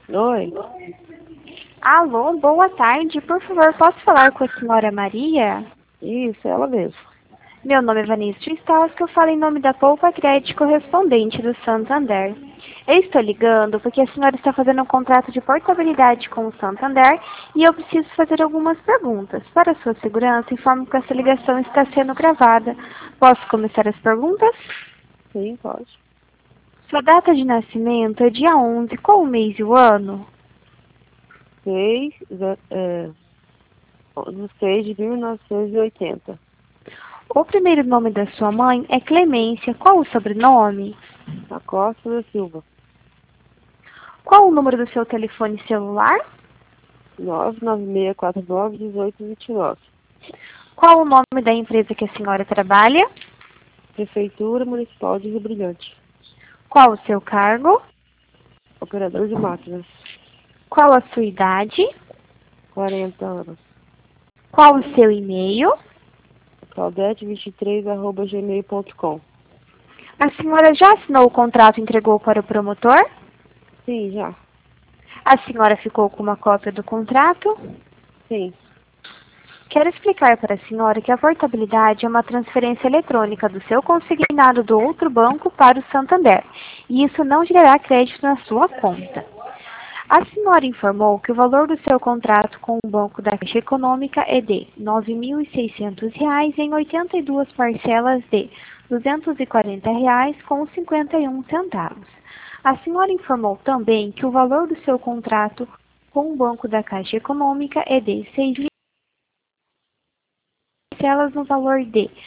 Oi, Alô, boa tarde. Por favor, posso falar com a senhora Maria? isso, ela mesmo. Meu nome é Vanessa Staus, que eu falo em nome da Poupa Crédito Correspondente do Santander. Eu estou ligando porque a senhora está fazendo um contrato de portabilidade com o Santander e eu preciso fazer algumas perguntas. Para sua segurança, informo que essa ligação está sendo gravada. Posso começar as perguntas? Sim, pode. Sua data de nascimento é dia 11. Qual o mês e o ano? 6, do 6 de 1980. O primeiro nome da sua mãe é Clemência. Qual o sobrenome? A Costa da Silva. Qual o número do seu telefone celular? 996491829. Qual o nome da empresa que a senhora trabalha? Prefeitura Municipal de Rio Brilhante. Qual o seu cargo? Operador de máquinas. Qual a sua idade? 40 anos. Qual o seu e-mail? Claudete23@gmail.com. A senhora já assinou o contrato e entregou para o promotor? Sim, já. A senhora ficou com uma cópia do contrato? Sim. Quero explicar para a senhora que a portabilidade é uma transferência eletrônica do seu consignado do outro banco para o Santander, e isso não gerará crédito na sua conta. A senhora informou que o valor do seu contrato com o Banco da Caixa Econômica é de R$ 9.600 em 82 parcelas de R$ 240,51. A senhora informou também que o valor do seu contrato com o Banco da Caixa Econômica é de 6.000 parcelas no valor de R$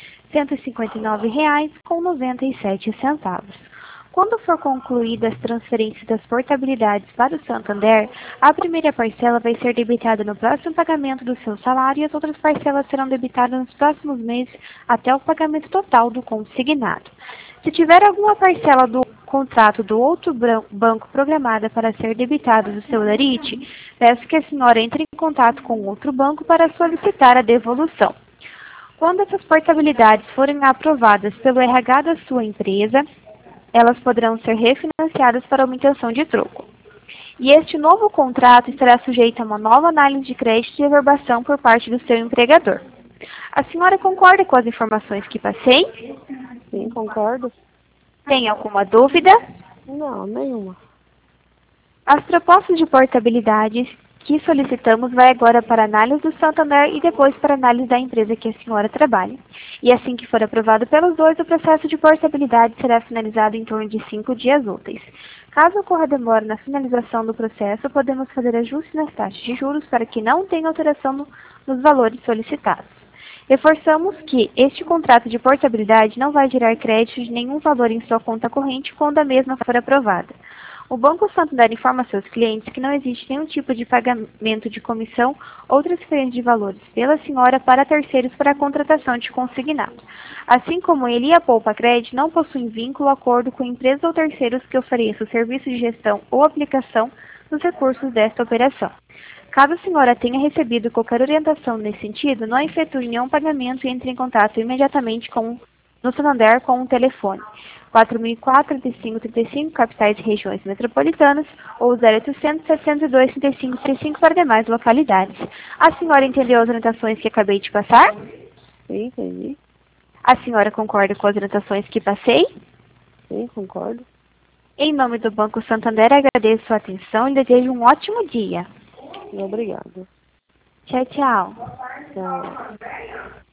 159,97. Quando for concluídas as transferências das portabilidades para o Santander, a primeira parcela vai ser debitada no próximo pagamento do seu salário e as outras parcelas serão debitadas nos próximos meses até o pagamento total do consignado. Se tiver alguma parcela do contrato do outro banco programada para ser debitada do seu DARIT, peço que a senhora entre em contato com o outro banco para solicitar a devolução. Quando essas portabilidades forem aprovadas pelo RH da sua empresa, elas poderão ser refinanciadas para obtenção de troco. E este novo contrato estará sujeito a uma nova análise de crédito e averbação por parte do seu empregador. A senhora concorda com as informações que passei? Sim, concordo? Tem alguma dúvida? Não, nenhuma. As propostas de portabilidade que solicitamos vai agora para análise do Santander e depois para análise da empresa que a senhora trabalha. E assim que for aprovado pelos dois, o processo de portabilidade será finalizado em torno de 5 dias úteis. Caso ocorra demora na finalização do processo, podemos fazer ajustes nas taxas de juros para que não tenha alteração nos valores solicitados. Reforçamos que este contrato de portabilidade não vai gerar crédito de nenhum valor em sua conta corrente quando a mesma for aprovada. O Banco Santander informa a seus clientes que não existe nenhum tipo de pagamento de comissão ou transferência de valores pela senhora para terceiros para a contratação de consignado. Assim como ele e a Poupa Crédito não possuem vínculo ou acordo com empresas ou terceiros que ofereçam serviço de gestão ou aplicação dos recursos desta operação. Caso a senhora tenha recebido qualquer orientação nesse sentido, não efetue nenhum pagamento e entre em contato imediatamente no Santander com o telefone 4004-3535, capitais e regiões metropolitanas, ou 0800-702-3535 para demais localidades. A senhora entendeu as orientações que acabei de passar? Sim, entendi. A senhora concorda com as orientações que passei? Sim, concordo. Em nome do Banco Santander, agradeço sua atenção e desejo um ótimo dia. Obrigada. Tchau, tchau. Tchau.